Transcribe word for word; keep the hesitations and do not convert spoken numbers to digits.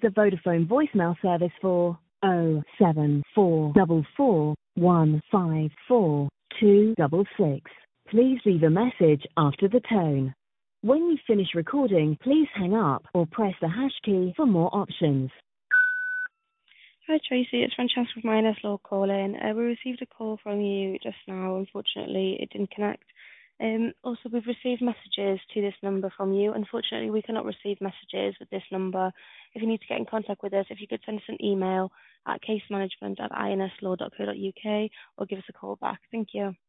the Vodafone voicemail service for oh seven four four four one five four two six six. Please leave a message after the tone. When you finish recording, please hang up or press the hash key for more options. Hi Tracy, it's Francesca from I N S Law calling. Uh, we received a call from you just now. Unfortunately, it didn't connect. Um, also, we've received messages to this number from you. Unfortunately, we cannot receive messages with this number. If you need to get in contact with us, if you could send us an email at casemanagement at inslaw dot co dot uk or give us a call back. Thank you.